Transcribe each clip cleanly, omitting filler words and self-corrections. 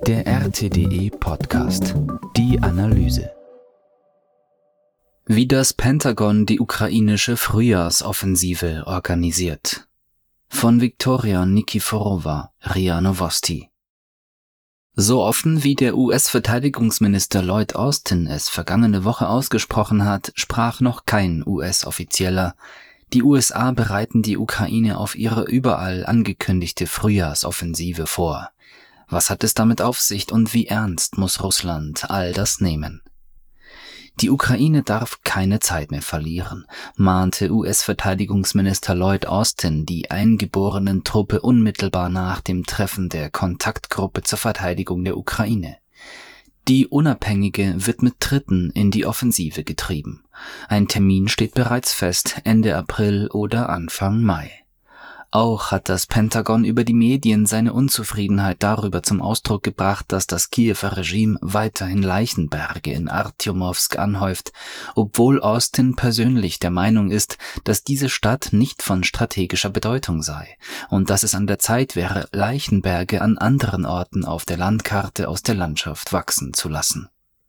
Der RTDE-Podcast. Die Analyse. Wie das Pentagon die ukrainische Frühjahrsoffensive organisiert. Von Viktoria Nikiforowa, RIA Novosti. So offen wie der US-Verteidigungsminister Lloyd Austin es vergangene Woche ausgesprochen hat, sprach noch kein US-Offizieller. Die USA bereiten die Ukraine auf ihre überall angekündigte Frühjahrsoffensive vor. Was hat es damit auf sich und wie ernst muss Russland all das nehmen? Die Ukraine darf keine Zeit mehr verlieren, mahnte US-Verteidigungsminister Lloyd Austin die eingeborenen Truppe unmittelbar nach dem Treffen der Kontaktgruppe zur Verteidigung der Ukraine. Die Unabhängige wird mit Tritten in die Offensive getrieben. Ein Termin steht bereits fest, Ende April oder Anfang Mai. Auch hat das Pentagon über die Medien seine Unzufriedenheit darüber zum Ausdruck gebracht, dass das Kiewer Regime weiterhin Leichenberge in Artjomowsk anhäuft, obwohl Austin persönlich der Meinung ist, dass diese Stadt nicht von strategischer Bedeutung sei und dass es an der Zeit wäre, Leichenberge an anderen Orten auf der Landkarte aus der Landschaft wachsen zu lassen.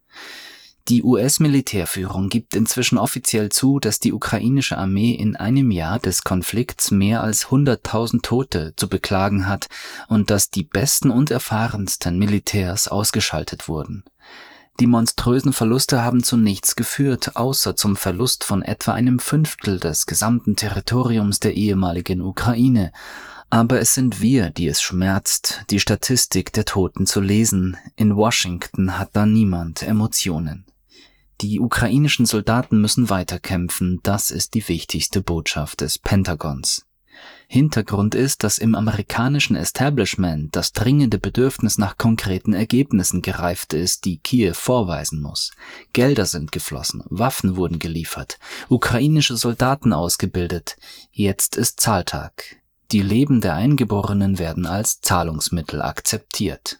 Die US-Militärführung gibt inzwischen offiziell zu, dass die ukrainische Armee in einem Jahr des Konflikts mehr als 100.000 Tote zu beklagen hat und dass die besten und erfahrensten Militärs ausgeschaltet wurden. Die monströsen Verluste haben zu nichts geführt, außer zum Verlust von etwa 1/5 des gesamten Territoriums der ehemaligen Ukraine. Aber es sind wir, die es schmerzt, die Statistik der Toten zu lesen. In Washington hat da niemand Emotionen. Die ukrainischen Soldaten müssen weiterkämpfen, das ist die wichtigste Botschaft des Pentagons. Hintergrund ist, dass im amerikanischen Establishment das dringende Bedürfnis nach konkreten Ergebnissen gereift ist, die Kiew vorweisen muss. Gelder sind geflossen, Waffen wurden geliefert, ukrainische Soldaten ausgebildet. Jetzt ist Zahltag. Die Leben der Eingeborenen werden als Zahlungsmittel akzeptiert.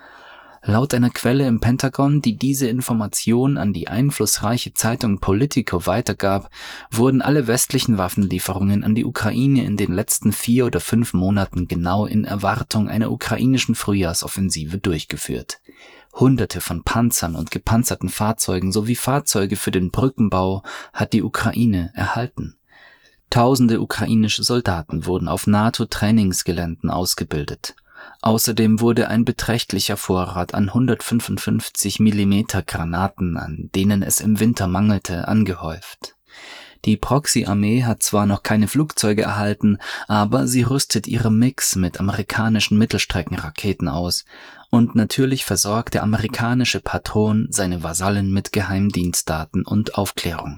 Laut einer Quelle im Pentagon, die diese Information an die einflussreiche Zeitung Politico weitergab, wurden alle westlichen Waffenlieferungen an die Ukraine in den letzten 4 oder 5 Monaten genau in Erwartung einer ukrainischen Frühjahrsoffensive durchgeführt. Hunderte von Panzern und gepanzerten Fahrzeugen sowie Fahrzeuge für den Brückenbau hat die Ukraine erhalten. Tausende ukrainische Soldaten wurden auf NATO-Trainingsgeländen ausgebildet. Außerdem wurde ein beträchtlicher Vorrat an 155 mm Granaten, an denen es im Winter mangelte, angehäuft. Die Proxy-Armee hat zwar noch keine Flugzeuge erhalten, aber sie rüstet ihre MiGs mit amerikanischen Mittelstreckenraketen aus. Und natürlich versorgt der amerikanische Patron seine Vasallen mit Geheimdienstdaten und Aufklärung.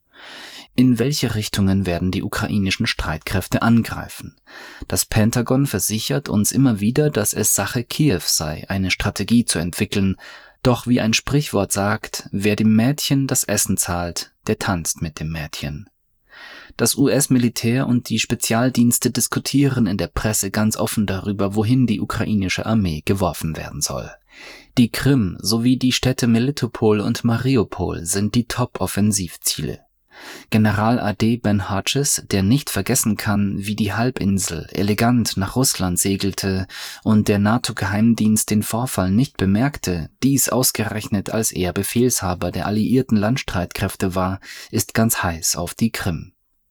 In welche Richtungen werden die ukrainischen Streitkräfte angreifen? Das Pentagon versichert uns immer wieder, dass es Sache Kiews sei, eine Strategie zu entwickeln. Doch wie ein Sprichwort sagt, wer dem Mädchen das Essen zahlt, der tanzt mit dem Mädchen. Das US-Militär und die Spezialdienste diskutieren in der Presse ganz offen darüber, wohin die ukrainische Armee geworfen werden soll. Die Krim sowie die Städte Melitopol und Mariupol sind die Top-Offensivziele. General A.D. Ben Hodges, der nicht vergessen kann, wie die Halbinsel elegant nach Russland segelte und der NATO-Geheimdienst den Vorfall nicht bemerkte, dies ausgerechnet als er Befehlshaber der alliierten Landstreitkräfte war, ist ganz heiß auf die Krim.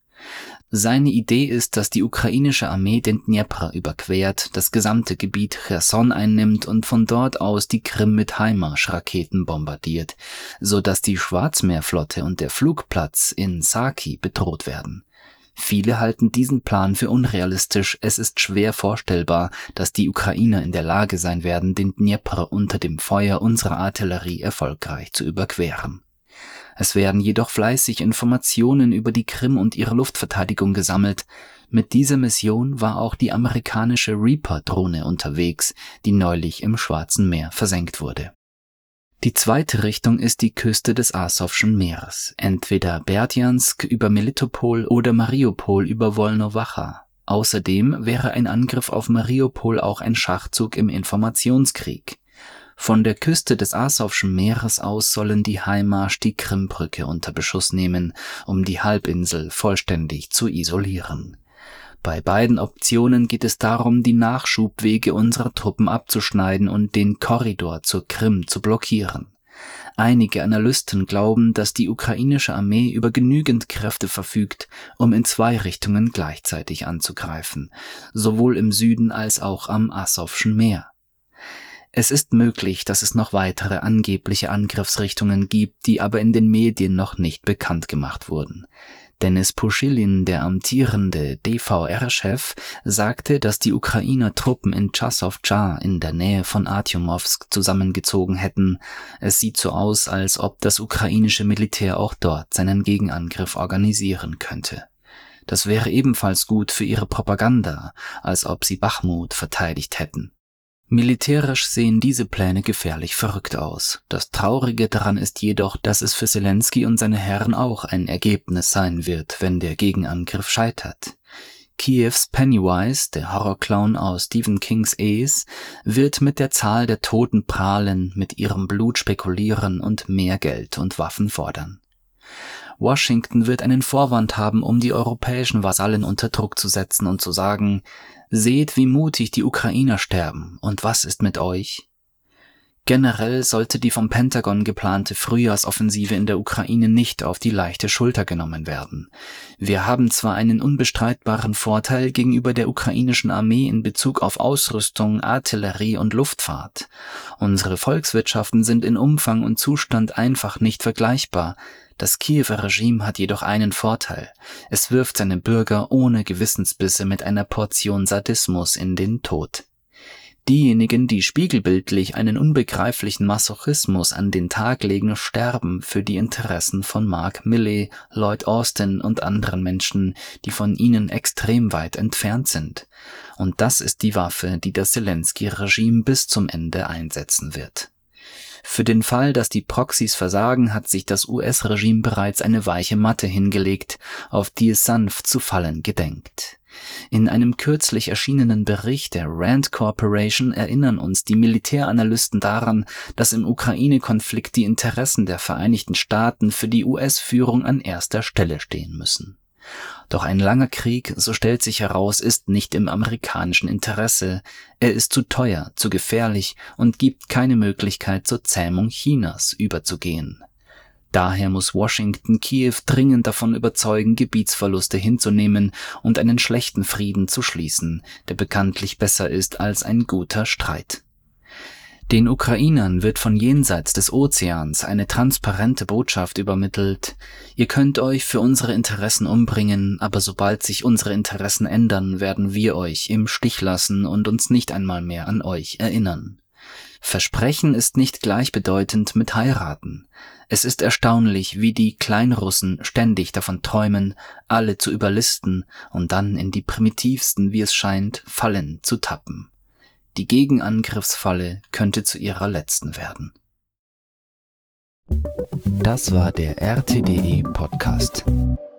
Seine Idee ist, dass die ukrainische Armee den Dnjepr überquert, das gesamte Gebiet Cherson einnimmt und von dort aus die Krim mit HIMARS-Raketen bombardiert, sodass die Schwarzmeerflotte und der Flugplatz in Saki bedroht werden. Viele halten diesen Plan für unrealistisch, es ist schwer vorstellbar, dass die Ukrainer in der Lage sein werden, den Dnjepr unter dem Feuer unserer Artillerie erfolgreich zu überqueren. Es werden jedoch fleißig Informationen über die Krim und ihre Luftverteidigung gesammelt. Mit dieser Mission war auch die amerikanische Reaper-Drohne unterwegs, die neulich im Schwarzen Meer versenkt wurde. Die zweite Richtung ist die Küste des Asowschen Meeres, entweder Berdjansk über Melitopol oder Mariupol über Wolnowacha. Außerdem wäre ein Angriff auf Mariupol auch ein Schachzug im Informationskrieg. Von der Küste des Asowschen Meeres aus sollen die HIMARS die Krimbrücke unter Beschuss nehmen, um die Halbinsel vollständig zu isolieren. Bei beiden Optionen geht es darum, die Nachschubwege unserer Truppen abzuschneiden und den Korridor zur Krim zu blockieren. Einige Analysten glauben, dass die ukrainische Armee über genügend Kräfte verfügt, um in 2 Richtungen gleichzeitig anzugreifen, sowohl im Süden als auch am Asowschen Meer. Es ist möglich, dass es noch weitere angebliche Angriffsrichtungen gibt, die aber in den Medien noch nicht bekannt gemacht wurden. Denis Puschilin, der amtierende DVR-Chef, sagte, dass die Ukrainer Truppen in Chasov-Jar in der Nähe von Artjomowsk zusammengezogen hätten. Es sieht so aus, als ob das ukrainische Militär auch dort seinen Gegenangriff organisieren könnte. Das wäre ebenfalls gut für ihre Propaganda, als ob sie Bachmut verteidigt hätten. Militärisch sehen diese Pläne gefährlich verrückt aus. Das Traurige daran ist jedoch, dass es für Selenskyj und seine Herren auch ein Ergebnis sein wird, wenn der Gegenangriff scheitert. Kiews Pennywise, der Horrorclown aus Stephen Kings Ace, wird mit der Zahl der Toten prahlen, mit ihrem Blut spekulieren und mehr Geld und Waffen fordern. Washington wird einen Vorwand haben, um die europäischen Vasallen unter Druck zu setzen und zu sagen: Seht, wie mutig die Ukrainer sterben, und was ist mit euch? Generell sollte die vom Pentagon geplante Frühjahrsoffensive in der Ukraine nicht auf die leichte Schulter genommen werden. Wir haben zwar einen unbestreitbaren Vorteil gegenüber der ukrainischen Armee in Bezug auf Ausrüstung, Artillerie und Luftfahrt. Unsere Volkswirtschaften sind in Umfang und Zustand einfach nicht vergleichbar. Das Kiewer Regime hat jedoch einen Vorteil: Es wirft seine Bürger ohne Gewissensbisse mit einer Portion Sadismus in den Tod. Diejenigen, die spiegelbildlich einen unbegreiflichen Masochismus an den Tag legen, sterben für die Interessen von Mark Milley, Lloyd Austin und anderen Menschen, die von ihnen extrem weit entfernt sind. Und das ist die Waffe, die das Selenskyj-Regime bis zum Ende einsetzen wird. Für den Fall, dass die Proxys versagen, hat sich das US-Regime bereits eine weiche Matte hingelegt, auf die es sanft zu fallen gedenkt. In einem kürzlich erschienenen Bericht der Rand Corporation erinnern uns die Militäranalysten daran, dass im Ukraine-Konflikt die Interessen der Vereinigten Staaten für die US-Führung an erster Stelle stehen müssen. Doch ein langer Krieg, so stellt sich heraus, ist nicht im amerikanischen Interesse. Er ist zu teuer, zu gefährlich und gibt keine Möglichkeit zur Zähmung Chinas überzugehen. Daher muss Washington Kiew dringend davon überzeugen, Gebietsverluste hinzunehmen und einen schlechten Frieden zu schließen, der bekanntlich besser ist als ein guter Streit. Den Ukrainern wird von jenseits des Ozeans eine transparente Botschaft übermittelt: Ihr könnt euch für unsere Interessen umbringen, aber sobald sich unsere Interessen ändern, werden wir euch im Stich lassen und uns nicht einmal mehr an euch erinnern. Versprechen ist nicht gleichbedeutend mit heiraten. Es ist erstaunlich, wie die Kleinrussen ständig davon träumen, alle zu überlisten und dann in die primitivsten, wie es scheint, Fallen zu tappen. Die Gegenangriffsfalle könnte zu ihrer letzten werden. Das war der RTDE Podcast.